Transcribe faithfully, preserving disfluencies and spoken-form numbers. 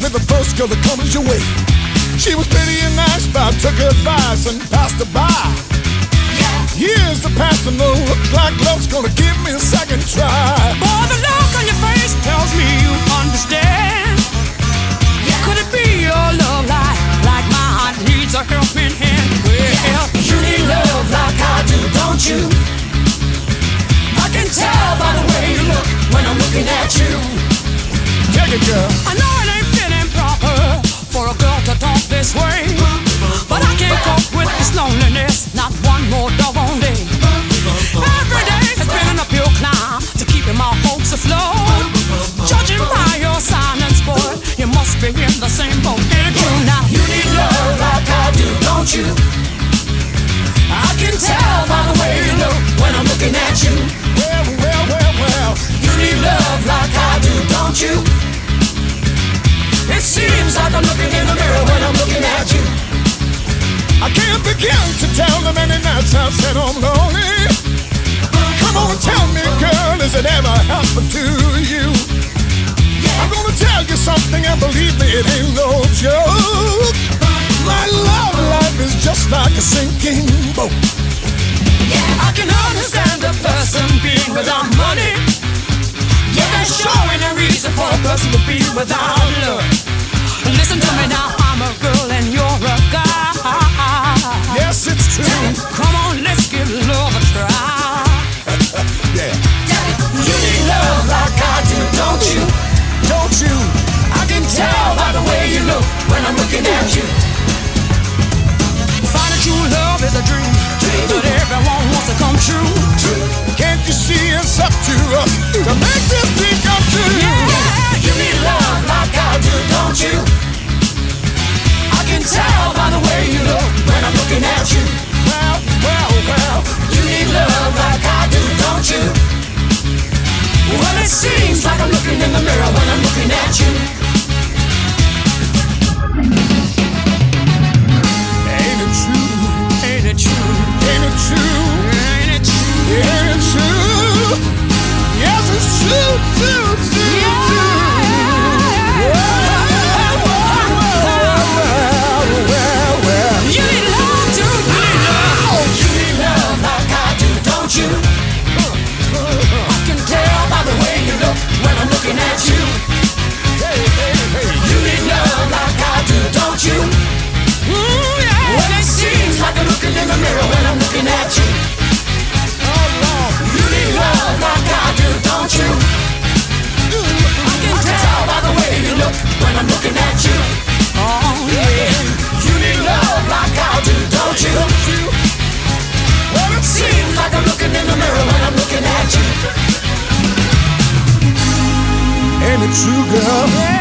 with the first girl that comes your way. She was pretty and nice, but I took her advice and passed her by. Years to pass and no look like love's gonna give me a second try. Boy, the look on your face tells me you understand. Could it be your love like, like my heart needs a helping hand? Well, you need love like I do, don't you? I can tell by the way you look when I'm looking at you. Check it, girl. I know it ain't fitting proper for a girl to talk this way, but I can't cope with this loneliness, not one more doggone day. Every day has been an uphill climb to keeping my hopes afloat. Judging by your silence, boy, you must be in the same boat. Ain't it true now? You need love like I do, don't you? I can tell by the way you look when I'm looking at you. Well, well, well, well. You need love like I do, don't you? It seems like I'm looking in the mirror when I'm looking at you. I can't begin to tell the many nights I've said I'm lonely. Come on, tell me, girl, has it ever happened to you? I'm gonna tell you something, and believe me, it ain't no joke. My love life is just like a sinking boat. I can understand a person being without money, yet there's sure ain't a reason for a person to be without love. Listen to me now, I'm a girl and you're a guy. Yes, it's true. Come on, let's give love a try. Yeah. You need love like I do, don't you? Don't you? I can tell by the way you look when I'm looking at you. Finding true love is a dream, but everyone wants to come true. Can't you see it's up to us to make this dream come true? Yeah, You need love like I do, don't you? I can tell by the way you look when I'm looking at you. Well, well, well. You need love like I do, don't you? Well, it seems like I'm looking in the mirror when I'm looking at you. Ain't it true? ain't it true? Ain't it true? Ain't it true? Ain't it true? Yes, it's true, true, true, Yeah. true. Well, well, well, well. You need love too, you need love. Oh, you need love like I do, don't you? I can tell by the way you look when I'm looking at you. Hey, hey, hey. You need love like I do, don't you? Mm, yeah. Well, it seems like I'm looking in the mirror when I'm looking at you. Oh, Lord. You need love like I do, don't you? I can tell by the way you look when I'm looking at you. Oh, yeah. You need love like I do, don't you? Well, it seems like I'm looking in the mirror when I'm looking at you. Ain't it true, girl?